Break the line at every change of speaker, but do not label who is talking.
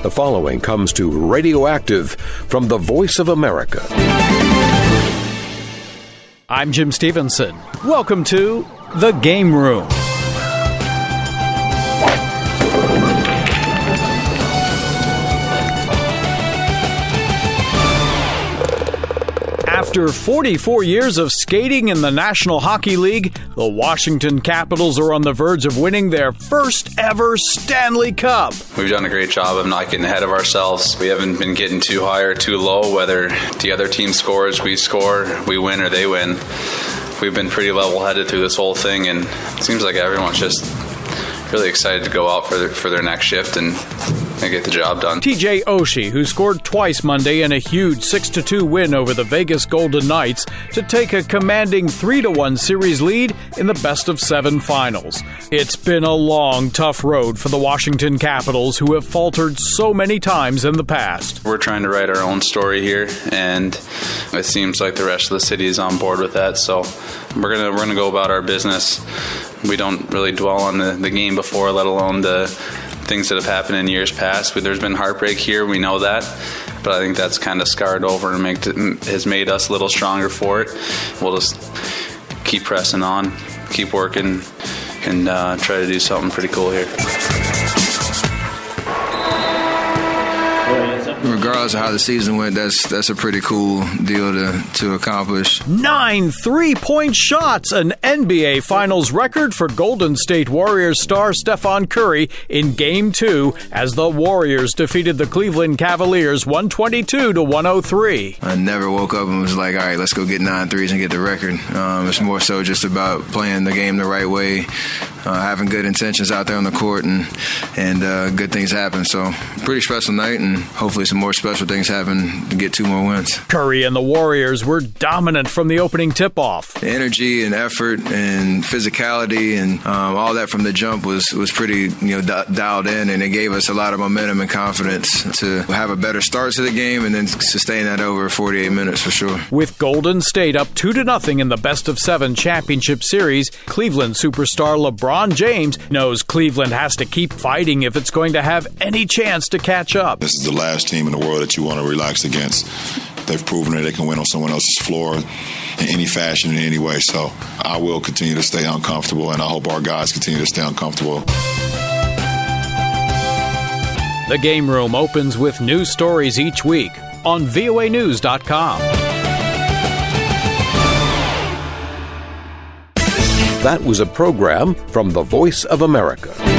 The following comes to Radioactive from the Voice of America.
I'm Jim Stevenson. Welcome to The Game Room. After 44 years of skating in the National Hockey League, the Washington Capitals are on the verge of winning their first ever Stanley Cup.
We've done a great job of not getting ahead of ourselves. We haven't been getting too high or too low. Whether the other team scores, we score, we win, or they win. We've been pretty level-headed through this whole thing, and it seems like everyone's just really excited to go out for their next shift and get the job done.
TJ Oshie, who scored twice Monday in a huge 6-2 win over the Vegas Golden Knights to take a commanding 3-1 series lead in the best-of-7 finals. It's been a long, tough road for the Washington Capitals, who have faltered so many times in the past.
We're trying to write our own story here, and it seems like the rest of the city is on board with that, so we're gonna go about our business. We don't really dwell on the game before, let alone the things that have happened in years past. There's been heartbreak here, we know that, but I think that's kind of scarred over and has made us a little stronger for it. We'll just keep pressing on, keep working, and try to do something pretty cool here.
Regardless of how the season went, that's a pretty cool deal to accomplish.
9 3-point shots, an NBA Finals record for Golden State Warriors star Stephen Curry in Game 2 as the Warriors defeated the Cleveland Cavaliers 122-103.
I never woke up and was like, all right, let's go get 9 threes and get the record. It's more so just about playing the game the right way, having good intentions out there on the court, and good things happen. So pretty special night, and hopefully some more special things happen to get 2 more wins.
Curry and the Warriors were dominant from the opening tip-off.
The energy and effort and physicality and all that from the jump was pretty dialed in, and it gave us a lot of momentum and confidence to have a better start to the game and then sustain that over 48 minutes for sure.
With Golden State up 2-0 in the best-of-7 championship series, Cleveland superstar LeBron James knows Cleveland has to keep fighting if it's going to have any chance to catch up.
This is the last team in the world that you want to relax against. They've proven that they can win on someone else's floor in any fashion, in any way. So I will continue to stay uncomfortable, and I hope our guys continue to stay uncomfortable.
The Game Room opens with news stories each week on voanews.com.
That was a program from the Voice of America.